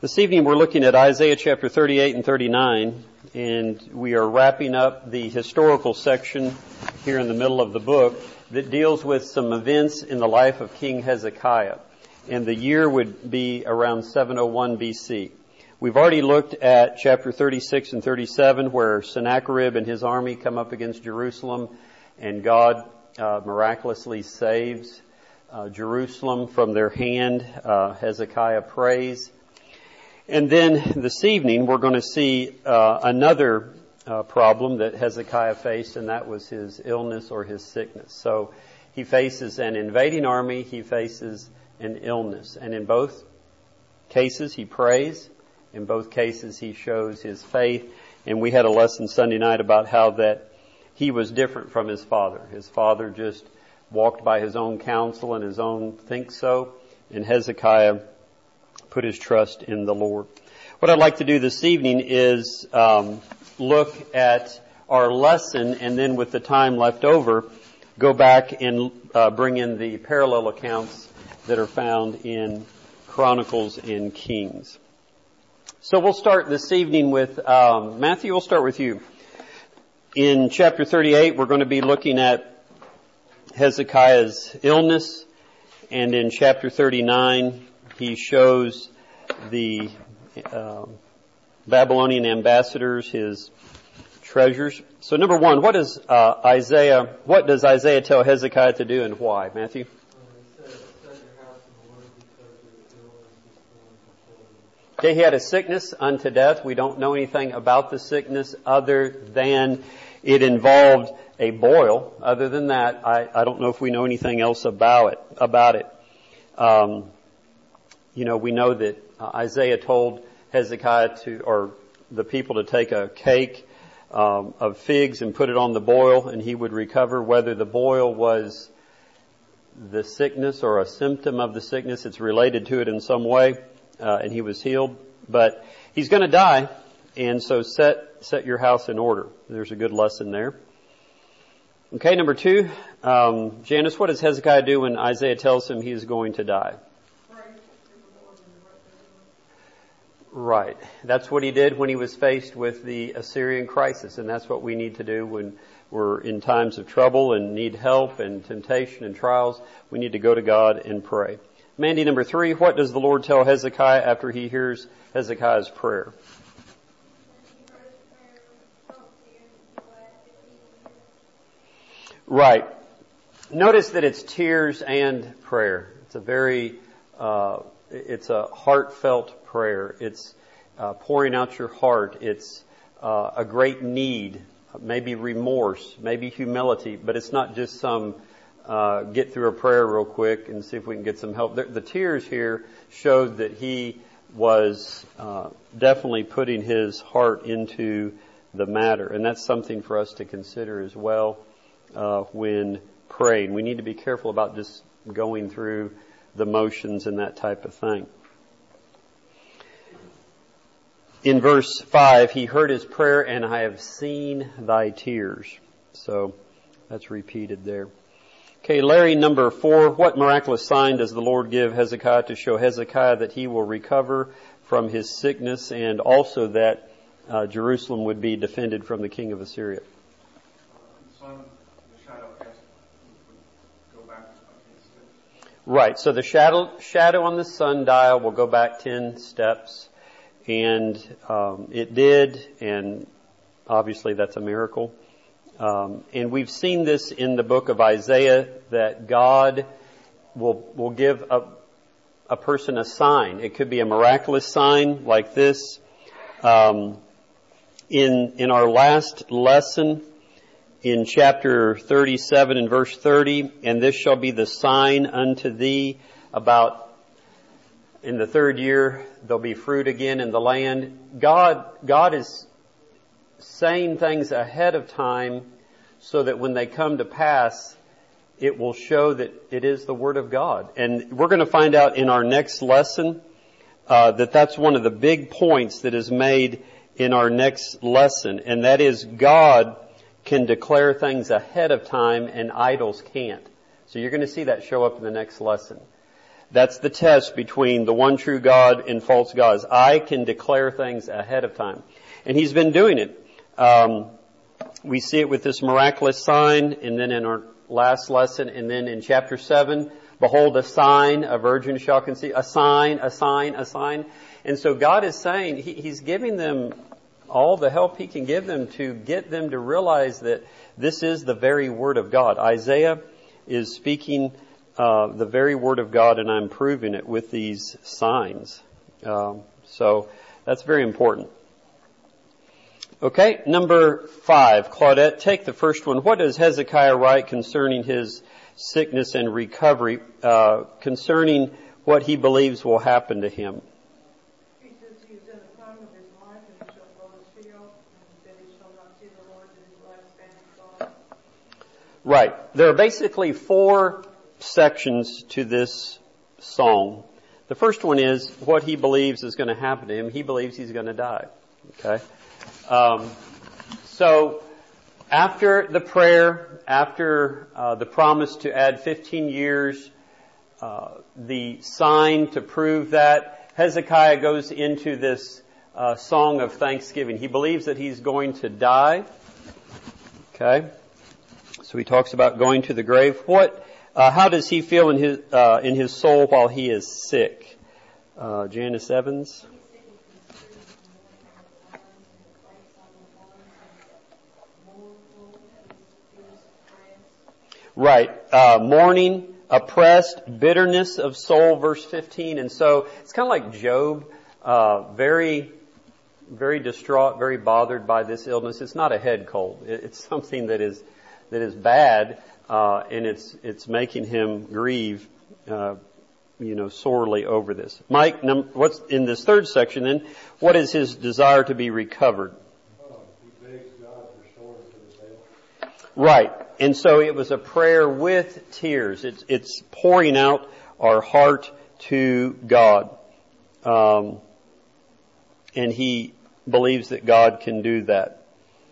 This evening we're looking at Isaiah chapter 38 and 39, and we are wrapping up the historical section here in the middle of the book that deals with some events in the life of King Hezekiah. And the year would be around 701 BC. We've already looked at chapter 36 and 37 where Sennacherib and his army come up against Jerusalem, and God miraculously saves Jerusalem from their hand. Hezekiah prays. And then this evening we're going to see another problem that Hezekiah faced, and that was his illness or his sickness. So he faces an invading army, he faces an illness. And in both cases he prays, in both cases he shows his faith. And we had a lesson Sunday night about how that he was different from his father. His father just walked by his own counsel and his own think so, and Hezekiah put his trust in the Lord. What I'd like to do this evening is look at our lesson, and then with the time left over, go back and bring in the parallel accounts that are found in Chronicles and Kings. So we'll start this evening with Matthew. We'll start with you. In chapter 38, we're going to be looking at Hezekiah's illness, and in chapter 39, he shows the Babylonian ambassadors his treasures. So number one, what does Isaiah tell Hezekiah to do, and why? Matthew? Okay, he had a sickness unto death. We don't know anything about the sickness other than it involved a boil. Other than that, I don't know if we know anything else about it. We know that Isaiah told Hezekiah or the people to take a cake of figs and put it on the boil, and he would recover. Whether the boil was the sickness or a symptom of the sickness, it's related to it in some way, and he was healed. But he's going to die, and so set your house in order. There's a good lesson there. Okay, number two, Janice, what does Hezekiah do when Isaiah tells him he's going to die? Right. That's what he did when he was faced with the Assyrian crisis, and that's what we need to do when we're in times of trouble and need help and temptation and trials. We need to go to God and pray. Mandy, number three, what does the Lord tell Hezekiah after he hears Hezekiah's prayer? Right. Notice that it's tears and prayer. It's a heartfelt prayer. It's pouring out your heart. It's a great need, maybe remorse, maybe humility, but it's not just some get through a prayer real quick and see if we can get some help. The tears here showed that he was definitely putting his heart into the matter, and that's something for us to consider as well when praying. We need to be careful about just going through the motions and that type of thing. In verse 5, he heard his prayer, and I have seen thy tears. So that's repeated there. Okay, Larry, number 4, what miraculous sign does the Lord give Hezekiah to show Hezekiah that he will recover from his sickness, and also that Jerusalem would be defended from the king of Assyria? Right, so the shadow on the sundial will go back 10 steps, and it did, and obviously that's a miracle. And we've seen this in the book of Isaiah, that God will give a person a sign. It could be a miraculous sign like this. In our last lesson, in chapter 37 and verse 30, and this shall be the sign unto thee, about in the third year there'll be fruit again in the land. God is saying things ahead of time so that when they come to pass, it will show that it is the Word of God. And we're going to find out in our next lesson that that's one of the big points that is made in our next lesson, and that is God can declare things ahead of time and idols can't. So you're going to see that show up in the next lesson. That's the test between the one true God and false gods. I can declare things ahead of time. And he's been doing it. We see it with this miraculous sign, and then in our last lesson, and then in chapter 7, behold a sign, a virgin shall conceive, a sign, a sign, a sign. And so God is saying, He's giving them all the help He can give them to get them to realize that this is the very Word of God. Isaiah is speaking the very Word of God, and I'm proving it with these signs. So that's very important. Okay, number 5. Claudette, take the first one. What does Hezekiah write concerning his sickness and recovery, concerning what he believes will happen to him? He says he is in the prime of his life, and he shall go his field, and that he shall not see the Lord in his last standing God. Right. There are basically 4 sections to this song. The first one is what he believes is going to happen to him. He believes he's going to die. Okay? So after the prayer, after the promise to add 15 years, the sign to prove that, Hezekiah goes into this song of thanksgiving. He believes that he's going to die. Okay? So he talks about going to the grave. How does he feel in his soul while he is sick? Janice Evans? Right. Mourning, oppressed, bitterness of soul, verse 15. And so it's kind of like Job, very, very distraught, very bothered by this illness. It's not a head cold. It's something that is bad, and it's making him grieve, sorely over this. Mike, what's in this third section then? What is his desire to be recovered? He begs God to restore him to his health. Right. And so it was a prayer with tears. It's pouring out our heart to God. And he believes that God can do that.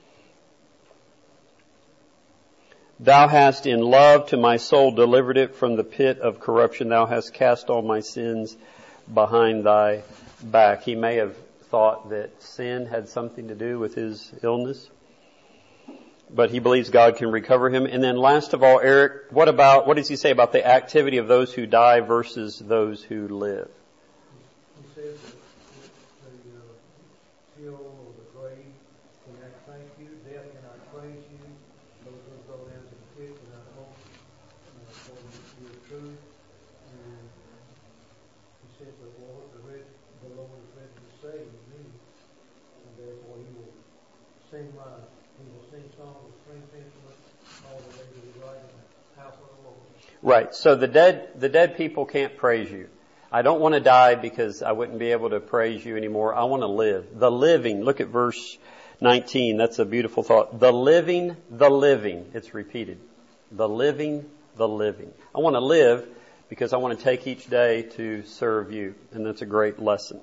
Thou hast in love to my soul delivered it from the pit of corruption. Thou hast cast all my sins behind thy back. He may have thought that sin had something to do with his illness, but he believes God can recover him. And then last of all, Eric, what does he say about the activity of those who die versus those who live? He says that the seal of the grave cannot thank you, death cannot praise you, those who go down to the pit cannot hope for your truth. And he says the Lord is ready to save me, and therefore he will sing songs of string instruments all the way to the right in the house of the Lord. Right. So the dead people can't praise you. I don't want to die because I wouldn't be able to praise you anymore. I want to live. The living. Look at verse 19. That's a beautiful thought. The living. It's repeated. The living. I want to live because I want to take each day to serve you. And that's a great lesson.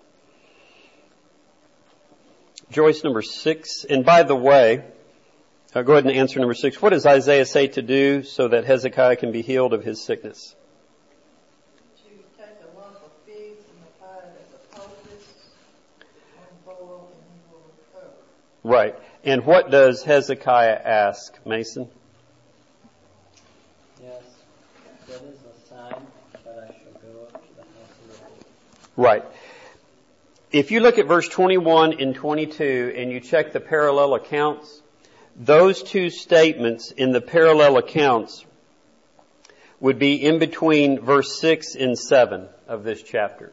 Joyce, number 6. And by the way, go ahead and answer number 6. What does Isaiah say to do so that Hezekiah can be healed of his sickness? To take a lump of figs and apply it as a poultice and boil, and he will recover. Right. And what does Hezekiah ask, Mason? Yes. What is the sign that I shall go up to the house of the Lord? Right. If you look at verse 21 and 22 and you check the parallel accounts, those two statements in the parallel accounts would be in between verse 6 and 7 of this chapter.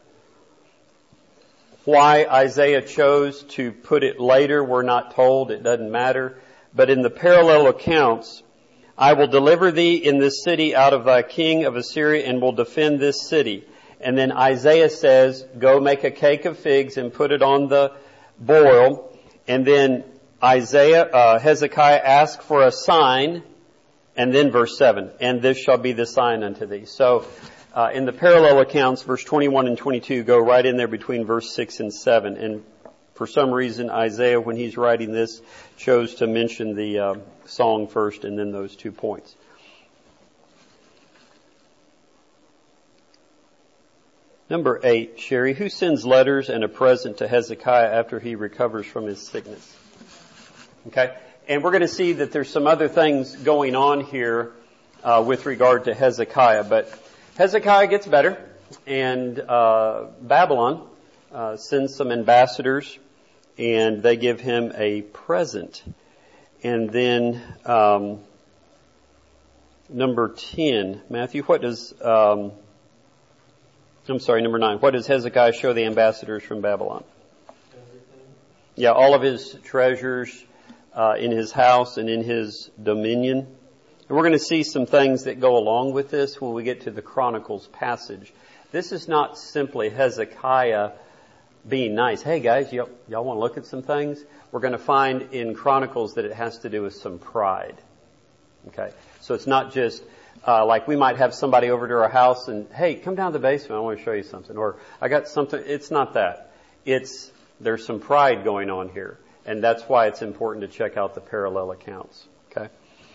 Why Isaiah chose to put it later, we're not told. It doesn't matter. But in the parallel accounts, I will deliver thee in this city out of thy king of Assyria and will defend this city. And then Isaiah says, go make a cake of figs and put it on the boil. And then Hezekiah asked for a sign, and then verse 7, and this shall be the sign unto thee. So, in the parallel accounts, verse 21 and 22 go right in there between verse 6 and 7. And for some reason, Isaiah, when he's writing this, chose to mention the song first and then those 2 points. Number 8, Sherry, who sends letters and a present to Hezekiah after he recovers from his sickness? Okay. And we're going to see that there's some other things going on here with regard to Hezekiah. But Hezekiah gets better, and Babylon sends some ambassadors, and they give him a present. And then number 10, Matthew, number 9. What does Hezekiah show the ambassadors from Babylon? Everything. Yeah, all of his treasures in his house and in his dominion. And we're going to see some things that go along with this when we get to the Chronicles passage. This is not simply Hezekiah being nice. Hey guys, y'all want to look at some things? We're going to find in Chronicles that it has to do with some pride. Okay, so it's not just like we might have somebody over to our house and, hey, come down to the basement, I want to show you something. Or, I got something. It's not that. There's some pride going on here. And that's why it's important to check out the parallel accounts. Okay?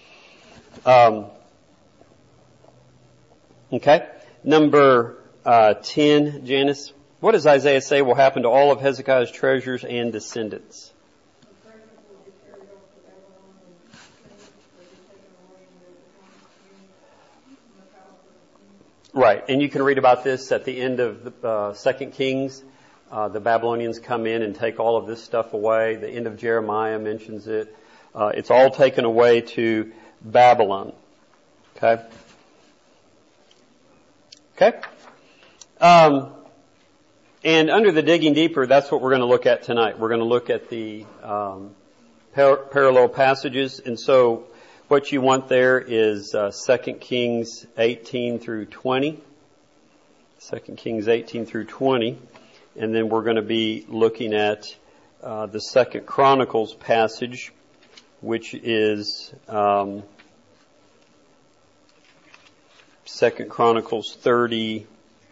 Okay. Number 10, Janice. What does Isaiah say will happen to all of Hezekiah's treasures and descendants? Right, and you can read about this at the end of the 2 Kings. The Babylonians come in and take all of this stuff away. The end of Jeremiah mentions it. It's all taken away to Babylon. Okay? Okay? And under the digging deeper, that's what we're going to look at tonight. We're going to look at the parallel passages. And so what you want there is 2 Kings 18 through 20. 2 Kings 18 through 20. And then we're going to be looking at the 2 Chronicles passage, which is 2 Chronicles 32.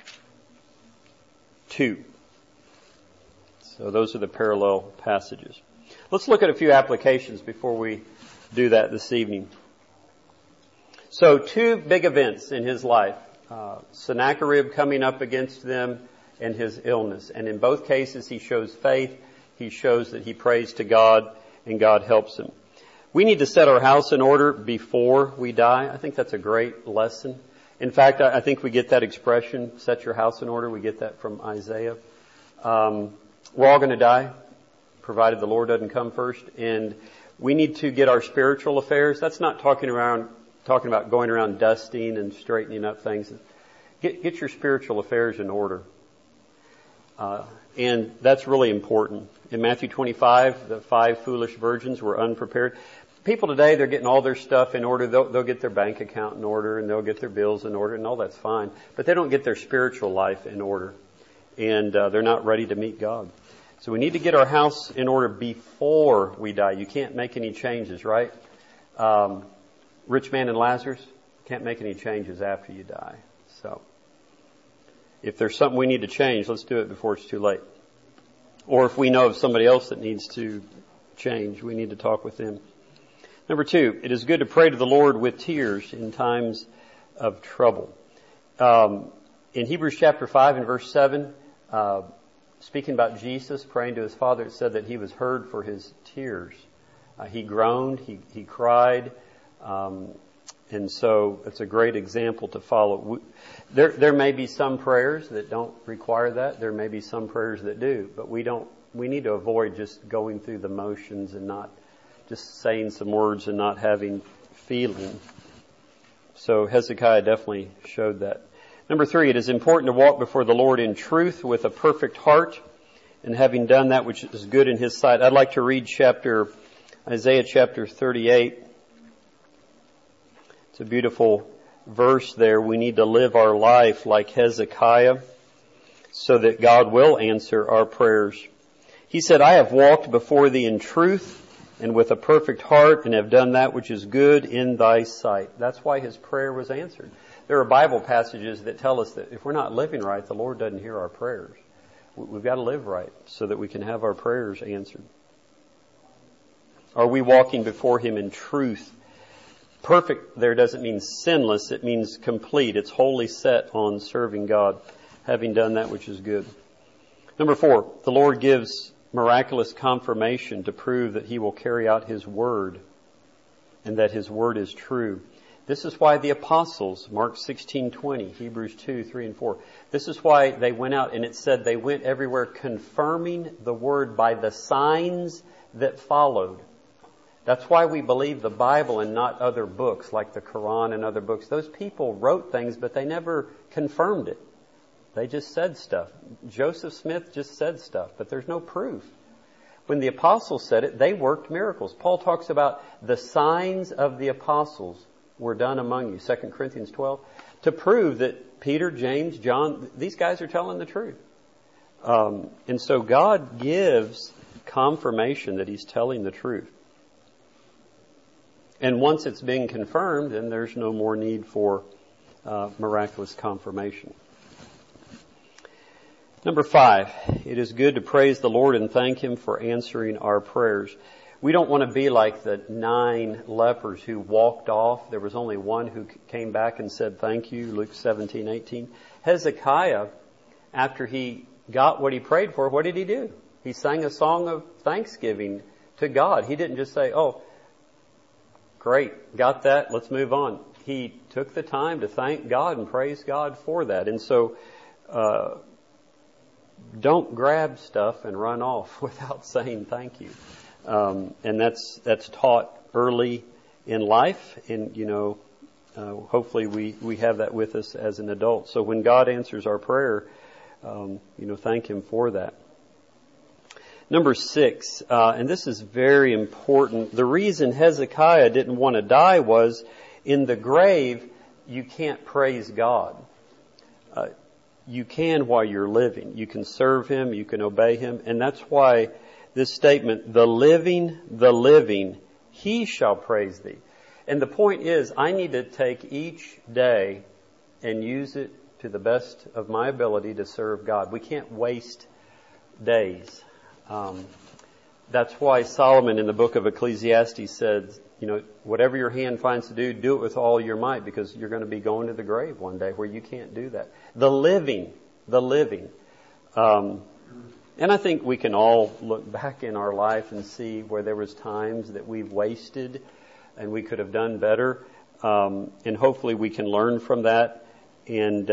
So those are the parallel passages. Let's look at a few applications before we do that this evening. So 2 big events in his life. Sennacherib coming up against them and his illness. And in both cases he shows faith. He shows that he prays to God and God helps him. We need to set our house in order before we die. I think that's a great lesson. In fact, I think we get that expression, set your house in order. We get that from Isaiah. We're all going to die, provided the Lord doesn't come first. And we need to get our spiritual affairs. That's not talking about going around dusting and straightening up things. Get your spiritual affairs in order. And that's really important. In Matthew 25, the 5 foolish virgins were unprepared. People today, they're getting all their stuff in order. They'll get their bank account in order and they'll get their bills in order and all that's fine. But they don't get their spiritual life in order. And they're not ready to meet God. So we need to get our house in order before we die. You can't make any changes, right? Rich man and Lazarus, can't make any changes after you die. So if there's something we need to change, let's do it before it's too late. Or if we know of somebody else that needs to change, we need to talk with them. Number 2, it is good to pray to the Lord with tears in times of trouble. In Hebrews chapter 5 and verse 7, speaking about Jesus praying to his Father, it said that he was heard for his tears. He groaned, he cried, and so it's a great example to follow. There may be some prayers that don't require that. There may be some prayers that do, but we need to avoid just going through the motions and not just saying some words and not having feeling. So Hezekiah definitely showed that. Number 3, it is important to walk before the Lord in truth with a perfect heart and having done that which is good in his sight. I'd like to read Isaiah chapter 38. It's a beautiful verse there. We need to live our life like Hezekiah so that God will answer our prayers. He said, I have walked before thee in truth and with a perfect heart and have done that which is good in thy sight. That's why his prayer was answered. There are Bible passages that tell us that if we're not living right, the Lord doesn't hear our prayers. We've got to live right so that we can have our prayers answered. Are we walking before him in truth? Perfect there doesn't mean sinless. It means complete. It's wholly set on serving God. having done that which is good. Number 4, the Lord gives miraculous confirmation to prove that He will carry out His word and that His word is true. This is why the apostles, Mark 16:20, Hebrews 2:3 and 4, this is why they went out, and it said they went everywhere confirming the word by the signs that followed. That's why we believe the Bible and not other books like the Quran and other books. Those people wrote things, but they never confirmed it. They just said stuff. Joseph Smith just said stuff, but there's no proof. When the apostles said it, they worked miracles. Paul talks about the signs of the apostles were done among you, 2 Corinthians 12, to prove that Peter, James, John, these guys are telling the truth. And so God gives confirmation that He's telling the truth. And once it's being confirmed, then there's no more need for miraculous confirmation. Number 5, it is good to praise the Lord and thank Him for answering our prayers. We don't want to be like the 9 lepers who walked off. There was only one who came back and said thank you, Luke 17:18. Hezekiah, after he got what he prayed for, what did he do? He sang a song of thanksgiving to God. He didn't just say, oh, great, got that, let's move on. He took the time to thank God and praise God for that. And so, don't grab stuff and run off without saying thank you. And that's taught early in life, and hopefully we have that with us as an adult. So when God answers our prayer, thank Him for that. Number 6, and this is very important. The reason Hezekiah didn't want to die was in the grave you can't praise God. You can while you're living. You can serve Him, you can obey Him, and that's why this statement, the living, He shall praise Thee. And the point is, I need to take each day and use it to the best of my ability to serve God. We can't waste days. That's why Solomon in the book of Ecclesiastes said, whatever your hand finds to do it with all your might, because you're going to be going to the grave one day where you can't do that. The living. And I think we can all look back in our life and see where there was times that we've wasted and we could have done better. And hopefully we can learn from that and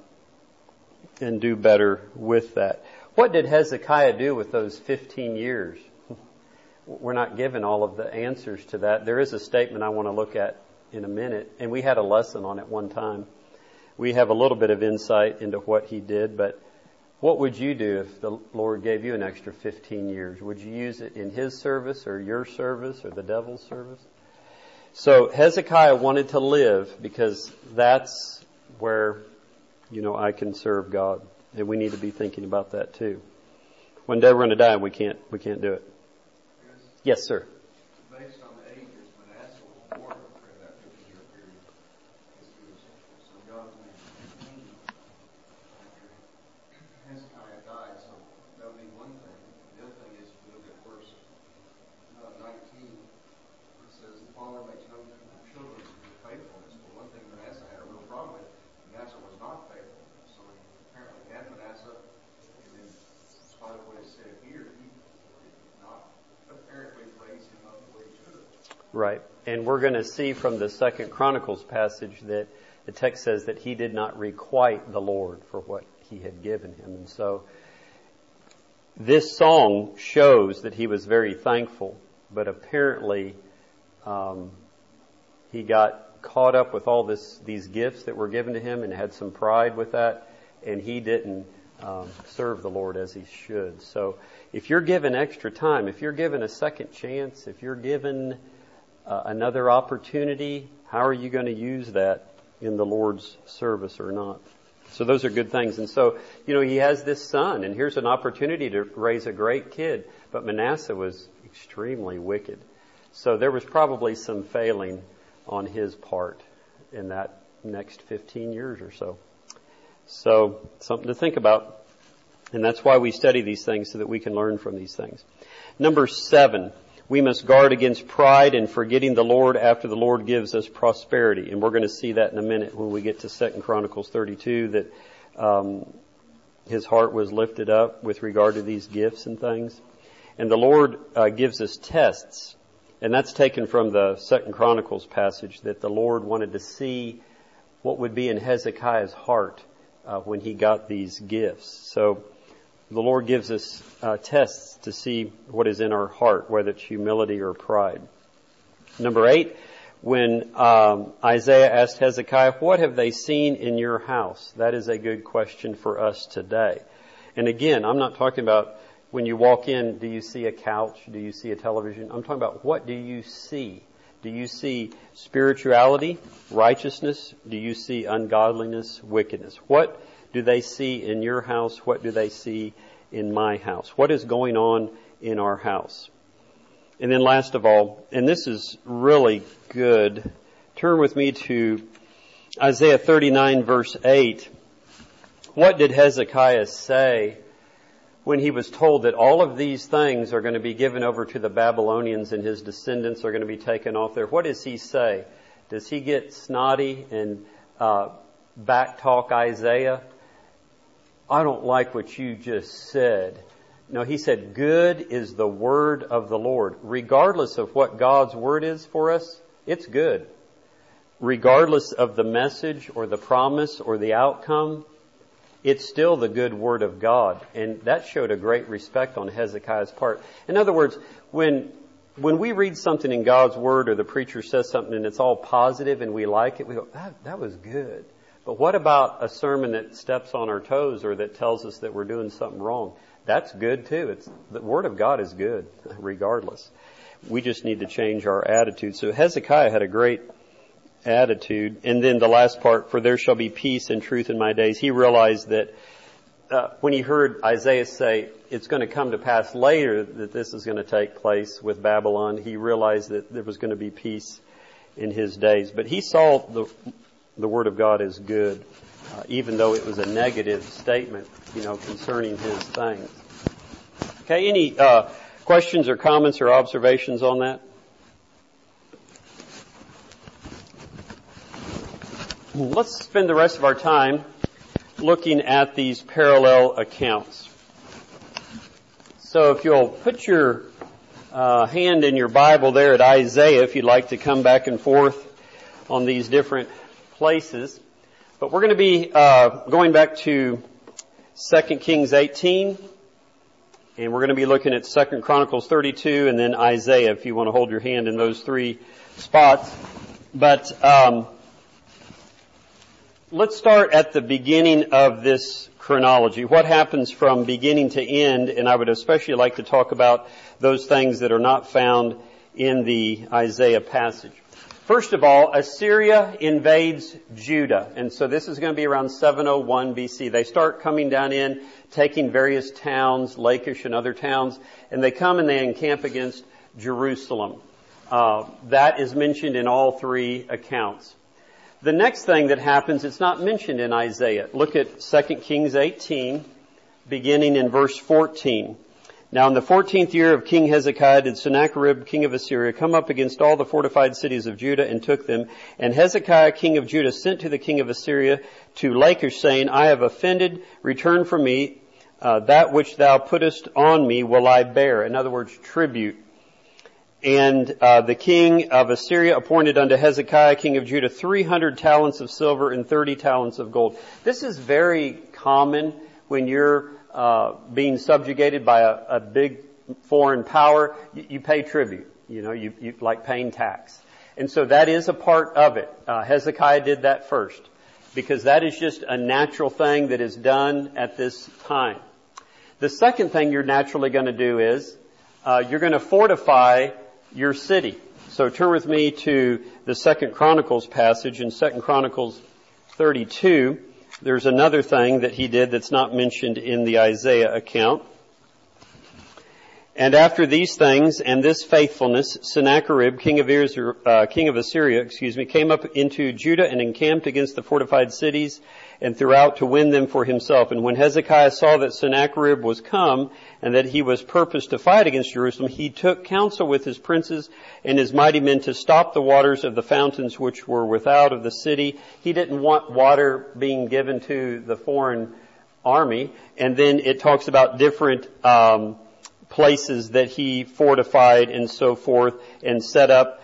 do better with that. What did Hezekiah do with those 15 years? We're not given all of the answers to that. There is a statement I want to look at in a minute, and we had a lesson on it one time. We have a little bit of insight into what he did, but what would you do if the Lord gave you an extra 15 years? Would you use it in His service or your service or the devil's service? So Hezekiah wanted to live because that's where, I can serve God. And we need to be thinking about that too. One day we're going to die and we can't do it. Yes, sir. Based on the ages, Manasseh was born during that 50-year period. So God made 15 after Hezekiah died. So that would be one thing. The other thing is, if you look at verse 19, it says, the father makes known to the children his faithfulness. But one thing Manasseh had a real problem with, Manasseh was not faithful. So he apparently had Manasseh, and then in spite of what it said here, he did not apparently raise him up the way he should have. Right. And we're going to see from the 2 Chronicles passage that the text says that he did not requite the Lord for what He had given him. And so this song shows that he was very thankful, but apparently he got caught up with all these gifts that were given to him and had some pride with that, and he didn't serve the Lord as he should. So if you're given extra time, if you're given a second chance, if you're given another opportunity, how are you going to use that in the Lord's service or not? So those are good things. And so, he has this son, and here's an opportunity to raise a great kid. But Manasseh was extremely wicked. So there was probably some failing on his part in that next 15 years or so. So something to think about. And that's why we study these things, so that we can learn from these things. Number 7, we must guard against pride and forgetting the Lord after the Lord gives us prosperity. And we're going to see that in a minute when we get to 2 Chronicles 32, that his heart was lifted up with regard to these gifts and things. And the Lord gives us tests. And that's taken from the 2 Chronicles passage, that the Lord wanted to see what would be in Hezekiah's heart when he got these gifts. So the Lord gives us tests to see what is in our heart, whether it's humility or pride. Number 8, when Isaiah asked Hezekiah, what have they seen in your house? That is a good question for us today. And again, I'm not talking about when you walk in, do you see a couch? Do you see a television? I'm talking about what do you see? Do you see spirituality, righteousness? Do you see ungodliness, wickedness? What do they see in your house? What do they see in my house? What is going on in our house? And then last of all, and this is really good, turn with me to Isaiah 39 verse 8. What did Hezekiah say when he was told that all of these things are going to be given over to the Babylonians and his descendants are going to be taken off there? What does he say? Does he get snotty and backtalk Isaiah? I don't like what you just said. No, he said, good is the word of the Lord. Regardless of what God's word is for us, it's good. Regardless of the message or the promise or the outcome, it's still the good word of God. And that showed a great respect on Hezekiah's part. In other words, when we read something in God's word or the preacher says something and it's all positive and we like it, we go, that was good. But what about a sermon that steps on our toes or that tells us that we're doing something wrong? That's good too. The word of God is good regardless. We just need to change our attitude. So Hezekiah had a great attitude. And then the last part, for there shall be peace and truth in my days. He realized that when he heard Isaiah say it's going to come to pass later that this is going to take place with Babylon, he realized that there was going to be peace in his days. But he saw the word of God as good, even though it was a negative statement, concerning his things. Okay, any questions or comments or observations on that? Let's spend the rest of our time looking at these parallel accounts. So if you'll put your hand in your Bible there at Isaiah, if you'd like to come back and forth on these different places. But we're going to be going back to 2 Kings 18, and we're going to be looking at 2 Chronicles 32, and then Isaiah, if you want to hold your hand in those three spots. But let's start at the beginning of this chronology. What happens from beginning to end, and I would especially like to talk about those things that are not found in the Isaiah passage. First of all, Assyria invades Judah. And so this is going to be around 701 BC. They start coming down in, taking various towns, Lachish and other towns, and they come and they encamp against Jerusalem. That is mentioned in all three accounts. The next thing that happens, it's not mentioned in Isaiah. Look at 2 Kings 18, beginning in verse 14. Now in the 14th year of King Hezekiah did Sennacherib, king of Assyria, come up against all the fortified cities of Judah and took them. And Hezekiah, king of Judah, sent to the king of Assyria to Lachish, saying, I have offended, return from me, that which thou puttest on me will I bear. In other words, tribute. And the king of Assyria appointed unto Hezekiah, king of Judah, 300 talents of silver and 30 talents of gold. This is very common when you're being subjugated by a big foreign power. You pay tribute. You like paying tax. And so that is a part of it. Hezekiah did that first because that is just a natural thing that is done at this time. The second thing you're naturally going to do is you're going to fortify your city. So turn with me to the 2 Chronicles passage in 2 Chronicles 32. There's another thing that he did that's not mentioned in the Isaiah account. And after these things and this faithfulness, Sennacherib, king of Assyria, came up into Judah and encamped against the fortified cities and throughout to win them for himself. And when Hezekiah saw that Sennacherib was come and that he was purposed to fight against Jerusalem, he took counsel with his princes and his mighty men to stop the waters of the fountains which were without of the city. He didn't want water being given to the foreign army. And then it talks about different places that he fortified and so forth, and set up,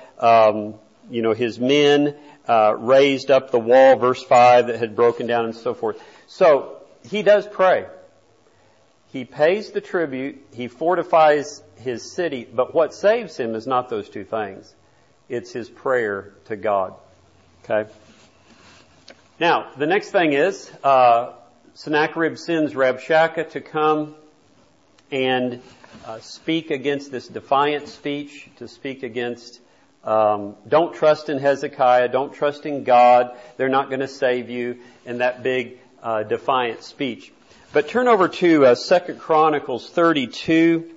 his men, raised up the wall, verse 5, that had broken down and so forth. So he does pray. He pays the tribute. He fortifies his city. But what saves him is not those two things. It's his prayer to God. Okay? Now, the next thing is, Sennacherib sends Rabshakeh to come and speak against this defiant speech, to speak against, don't trust in Hezekiah, don't trust in God, they're not going to save you, and that big defiant speech. But turn over to 2 Chronicles 32.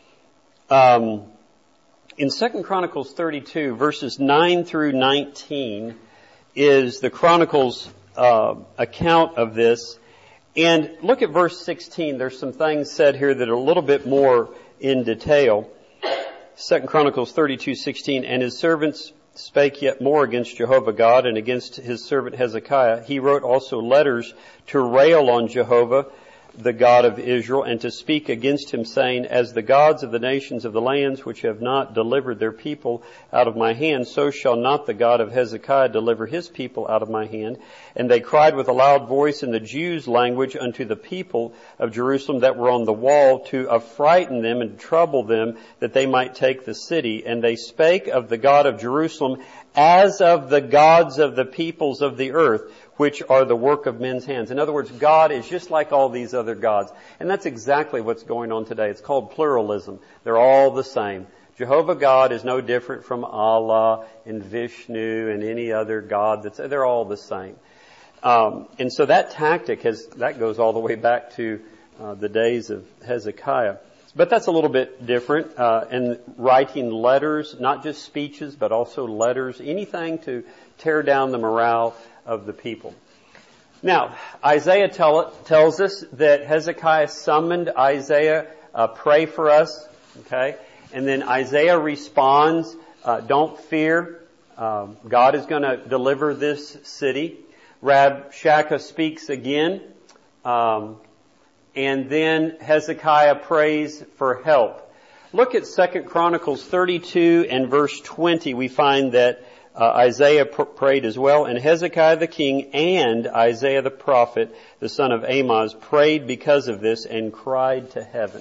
In 2 Chronicles 32, verses 9 through 19 is the Chronicles account of this. And look at verse 16. There's some things said here that are a little bit more in detail. 2 Chronicles 32:16, and his servants spake yet more against Jehovah God and against his servant Hezekiah. He wrote also letters to rail on Jehovah, the God of Israel, and to speak against him, saying, as the gods of the nations of the lands which have not delivered their people out of my hand, so shall not the God of Hezekiah deliver his people out of my hand. And they cried with a loud voice in the Jews' language unto the people of Jerusalem that were on the wall, to affrighten them and trouble them, that they might take the city. And they spake of the God of Jerusalem as of the gods of the peoples of the earth, which are the work of men's hands. In other words, God is just like all these other gods. And that's exactly what's going on today. It's called pluralism. They're all the same. Jehovah God is no different from Allah and Vishnu and any other god. They're all the same. And so that tactic that goes all the way back to the days of Hezekiah. But that's a little bit different. And writing letters, not just speeches, but also letters, anything to tear down the morale of the people. Now, Isaiah tells us that Hezekiah summoned Isaiah, pray for us, okay? And then Isaiah responds, don't fear, God is going to deliver this city. Rabshakeh speaks again, and then Hezekiah prays for help. Look at 2 Chronicles 32 and verse 20. We find that Isaiah prayed as well, and Hezekiah the king and Isaiah the prophet, the son of Amoz, prayed because of this and cried to heaven.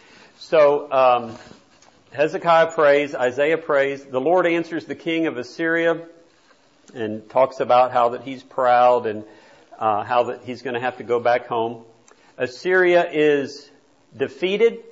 So Hezekiah prays, Isaiah prays. The Lord answers the king of Assyria and talks about how that he's proud and how that he's going to have to go back home. Assyria is defeated,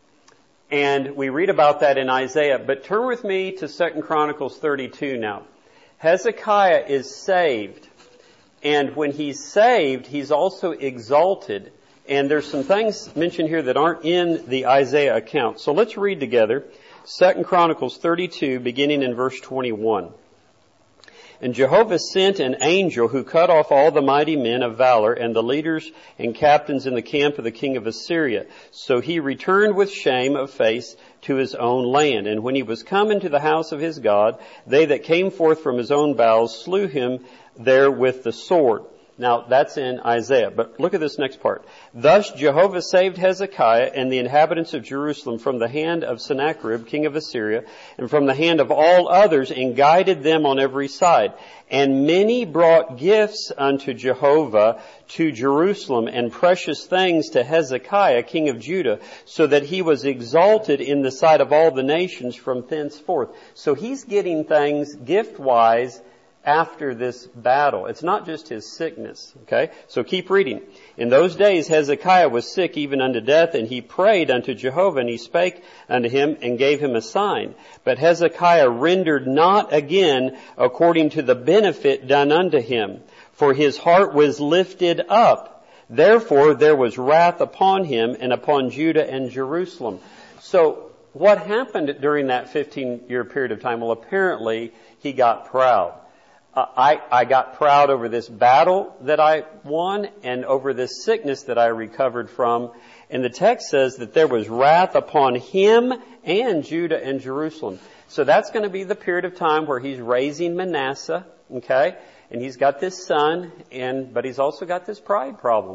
and we read about that in Isaiah. But turn with me to 2 Chronicles 32 now. Hezekiah is saved, and when he's saved, he's also exalted. And there's some things mentioned here that aren't in the Isaiah account. So let's read together 2 Chronicles 32, beginning in verse 21. And Jehovah sent an angel who cut off all the mighty men of valor and the leaders and captains in the camp of the king of Assyria. So he returned with shame of face to his own land. And when he was come into the house of his God, they that came forth from his own bowels slew him there with the sword. Now, that's in Isaiah. But look at this next part. Thus Jehovah saved Hezekiah and the inhabitants of Jerusalem from the hand of Sennacherib, king of Assyria, and from the hand of all others, and guided them on every side. And many brought gifts unto Jehovah to Jerusalem, and precious things to Hezekiah, king of Judah, so that he was exalted in the sight of all the nations from thenceforth. So he's getting things gift-wise after this battle. It's not just his sickness, okay? So keep reading. In those days Hezekiah was sick even unto death, and he prayed unto Jehovah, and he spake unto him and gave him a sign. But Hezekiah rendered not again according to the benefit done unto him, for his heart was lifted up. Therefore there was wrath upon him and upon Judah and Jerusalem. So what happened during that 15-year period of time? Well, apparently he got proud. I got proud over this battle that I won and over this sickness that I recovered from. And the text says that there was wrath upon him and Judah and Jerusalem. So that's going to be the period of time where he's raising Manasseh, okay? And he's got this son, but he's also got this pride problem.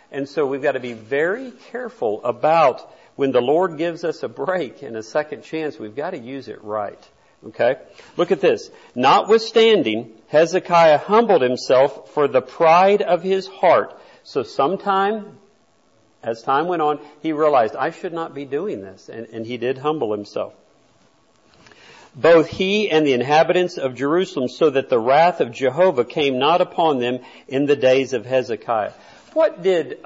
And so we've got to be very careful about when the Lord gives us a break and a second chance, we've got to use it right. Okay? Look at this. Notwithstanding, Hezekiah humbled himself for the pride of his heart. So as time went on, he realized, I should not be doing this. And he did humble himself. Both he and the inhabitants of Jerusalem, so that the wrath of Jehovah came not upon them in the days of Hezekiah. What did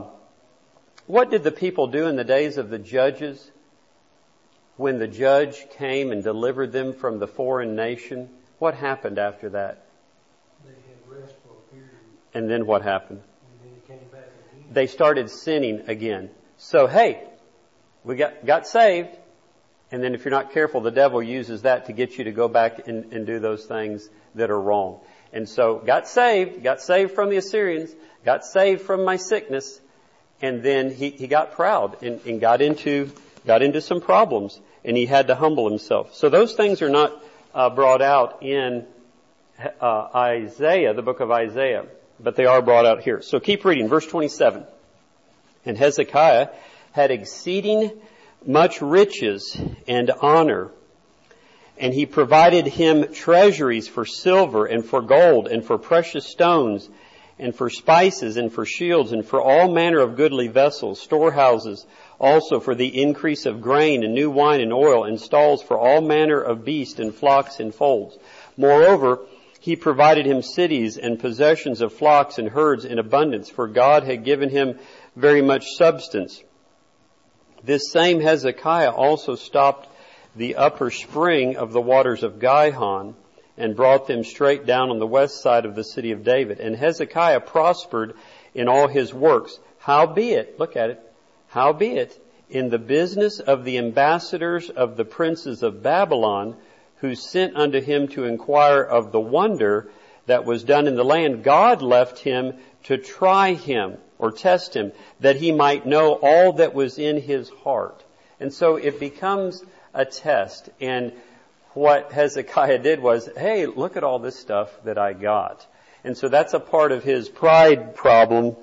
the people do in the days of the judges when the judge came and delivered them from the foreign nation? What happened after that? They had rest for a period. And then what happened? And then he came back again. They started sinning again. So, hey, we got saved. And then if you're not careful, the devil uses that to get you to go back and do those things that are wrong. And so got saved from the Assyrians, got saved from my sickness, and then he got proud and got into some problems, and he had to humble himself. So those things are not brought out in Isaiah, the book of Isaiah, but they are brought out here. So keep reading, verse 27. And Hezekiah had exceeding much riches and honor, and he provided him treasuries for silver and for gold and for precious stones and for spices and for shields and for all manner of goodly vessels, storehouses also for the increase of grain and new wine and oil, and stalls for all manner of beasts and flocks and folds. Moreover, he provided him cities and possessions of flocks and herds in abundance, for God had given him very much substance. This same Hezekiah also stopped the upper spring of the waters of Gihon and brought them straight down on the west side of the city of David. And Hezekiah prospered in all his works. Howbeit, look at it, howbeit, in the business of the ambassadors of the princes of Babylon, who sent unto him to inquire of the wonder that was done in the land, God left him to try him, or test him, that he might know all that was in his heart. And so it becomes a test. And what Hezekiah did was, hey, look at all this stuff that I got. And so that's a part of his pride problem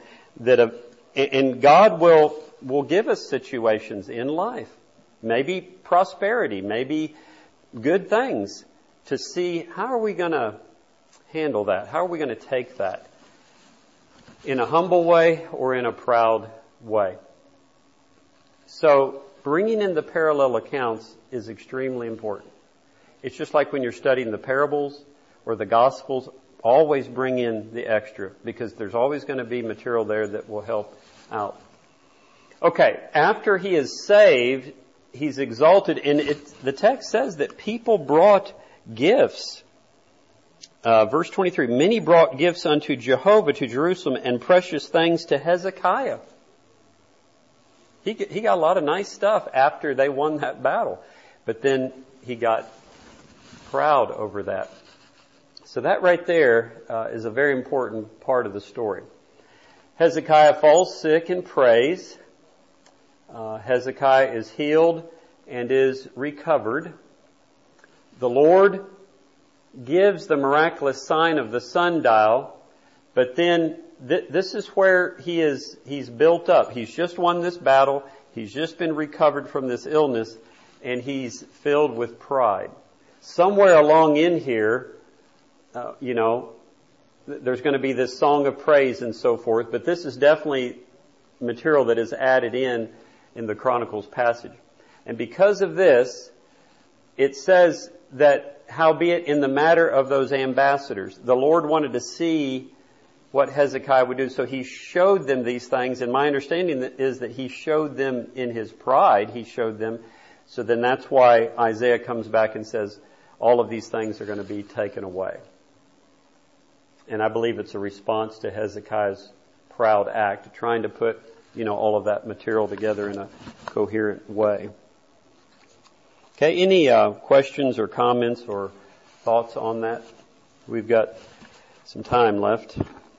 and God will give us situations in life, maybe prosperity, maybe good things, to see how are we going to handle that? How are we going to take that? In a humble way or in a proud way? So bringing in the parallel accounts is extremely important. It's just like when you're studying the parables or the Gospels, always bring in the extra, because there's always going to be material there that will help out. Okay, after he is saved, he's exalted, and the text says that people brought gifts. Verse 23, many brought gifts unto Jehovah to Jerusalem, and precious things to Hezekiah. He got a lot of nice stuff after they won that battle, but then he got proud over that. So that right there is a very important part of the story. Hezekiah falls sick and prays. Hezekiah is healed and is recovered. The Lord gives the miraculous sign of the sundial, but then this is where he's built up. He's just won this battle. He's just been recovered from this illness, and he's filled with pride. Somewhere along in here, there's going to be this song of praise and so forth, but this is definitely material that is added in the Chronicles passage. And because of this, it says that howbeit in the matter of those ambassadors, the Lord wanted to see what Hezekiah would do. So he showed them these things, and my understanding is that he showed them in his pride. He showed them. So then that's why Isaiah comes back and says all of these things are going to be taken away. And I believe it's a response to Hezekiah's proud act, trying to put, all of that material together in a coherent way. Okay, any questions or comments or thoughts on that? We've got some time left.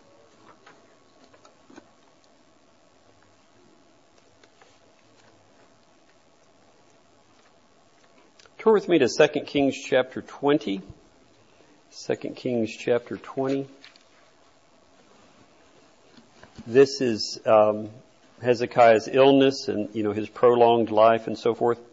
Turn with me to 2 Kings chapter 20. 2 Kings chapter 20. This is Hezekiah's illness and, his prolonged life and so forth.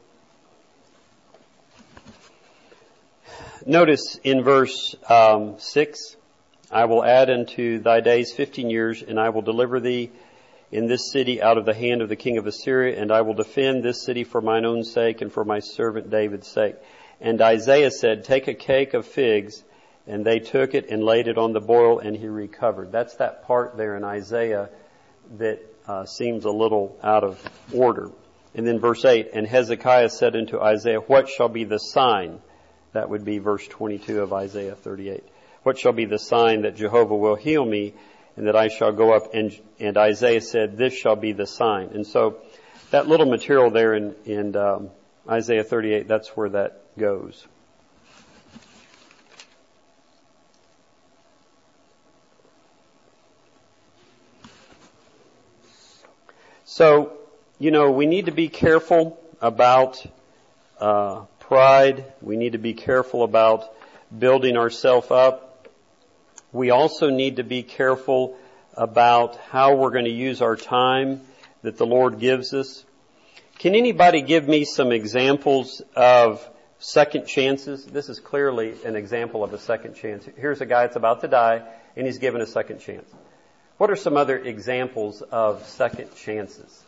Notice in verse 6, I will add unto thy days 15 years, and I will deliver thee in this city out of the hand of the king of Assyria, and I will defend this city for mine own sake and for my servant David's sake. And Isaiah said, take a cake of figs, and they took it and laid it on the boil, and he recovered. That's that part there in Isaiah that seems a little out of order. And then verse 8, and Hezekiah said unto Isaiah, what shall be the sign? That would be verse 22 of Isaiah 38. What shall be the sign that Jehovah will heal me, and that I shall go up? And Isaiah said, this shall be the sign. And so that little material there in Isaiah 38, that's where that goes. So, we need to be careful about pride. We need to be careful about building ourselves up. We also need to be careful about how we're going to use our time that the Lord gives us. Can anybody give me some examples of second chances? This is clearly an example of a second chance. Here's a guy that's about to die, and he's given a second chance. What are some other examples of second chances?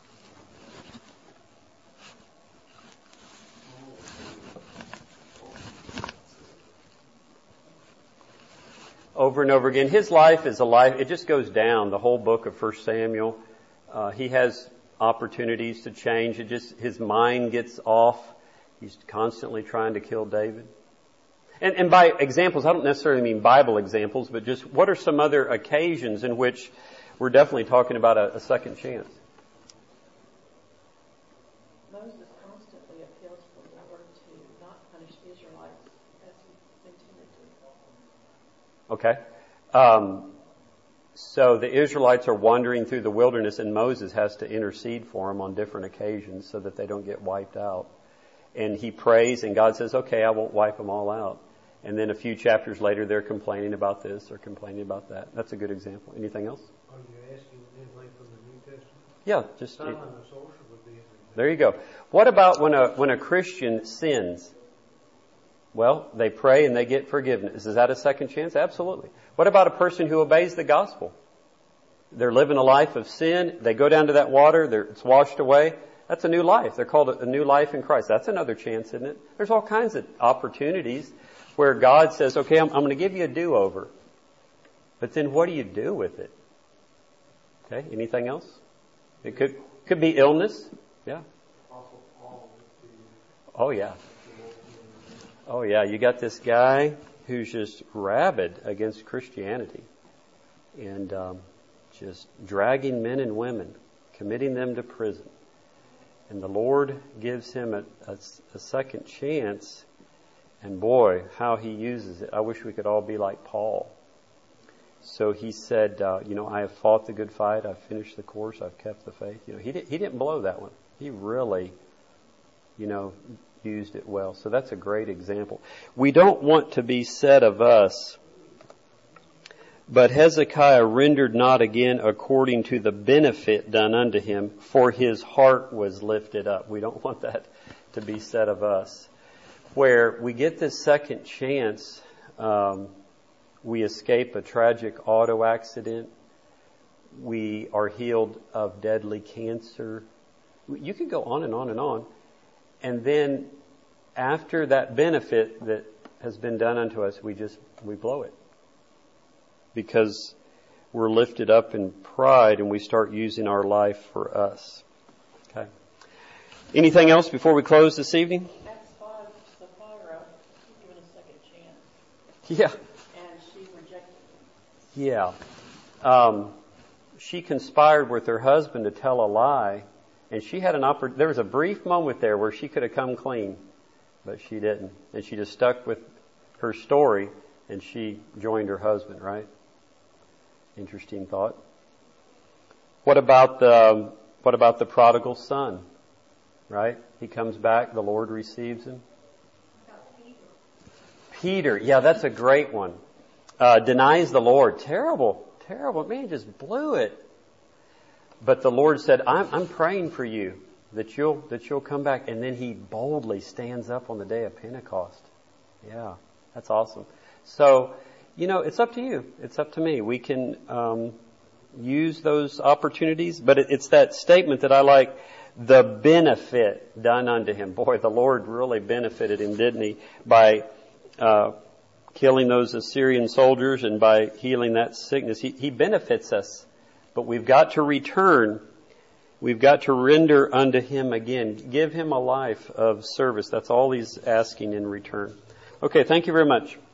Over and over again. His life is a life, it just goes down, the whole book of 1 Samuel. He has opportunities to change. His mind gets off. He's constantly trying to kill David. And by examples, I don't necessarily mean Bible examples, but just what are some other occasions in which we're definitely talking about a second chance? Moses constantly appeals for the Lord to not punish the Israelites as he intended to. Okay. So the Israelites are wandering through the wilderness, and Moses has to intercede for them on different occasions so that they don't get wiped out. And he prays, and God says, okay, I won't wipe them all out. And then a few chapters later, they're complaining about this or complaining about that. That's a good example. Anything else? Are you asking anything from the New Testament? Yeah, just Simon the sorcerer would be an example. there you go. What about when a Christian sins? Well, they pray and they get forgiveness. Is that a second chance? Absolutely. What about a person who obeys the gospel? They're living a life of sin. They go down to that water. It's washed away. That's a new life. They're called a new life in Christ. That's another chance, isn't it? There's all kinds of opportunities where God says, okay, I'm going to give you a do-over. But then what do you do with it? Okay, anything else? It could be illness. Yeah. Oh, yeah. Oh, yeah. You got this guy who's just rabid against Christianity and just dragging men and women, committing them to prison. And the Lord gives him a second chance. And boy, how he uses it. I wish we could all be like Paul. So he said, I have fought the good fight. I've finished the course. I've kept the faith. He didn't blow that one. He really, used it well. So that's a great example. We don't want to be said of us, but Hezekiah rendered not again according to the benefit done unto him, for his heart was lifted up. We don't want that to be said of us. Where we get this second chance, we escape a tragic auto accident. We are healed of deadly cancer. You could go on and on and on. And then after that benefit that has been done unto us, we blow it. Because we're lifted up in pride and we start using our life for us. Okay. Anything else before we close this evening? Acts 5, Sapphira was given a second chance. Yeah. And she rejected him. Yeah. She conspired with her husband to tell a lie, and she had there was a brief moment there where she could have come clean, but she didn't. And she just stuck with her story, and she joined her husband, right? Interesting thought. What about the prodigal son? Right? He comes back, the Lord receives him. Peter, yeah, that's a great one. Denies the Lord. Terrible. Man, just blew it. But the Lord said, I'm praying for you that you'll come back. And then he boldly stands up on the day of Pentecost. Yeah, that's awesome. So, it's up to you. It's up to me. We can use those opportunities, but it's that statement that I like, the benefit done unto him. Boy, the Lord really benefited him, didn't he, by killing those Assyrian soldiers and by healing that sickness. He benefits us. But we've got to return. We've got to render unto him again. Give him a life of service. That's all he's asking in return. Okay, thank you very much.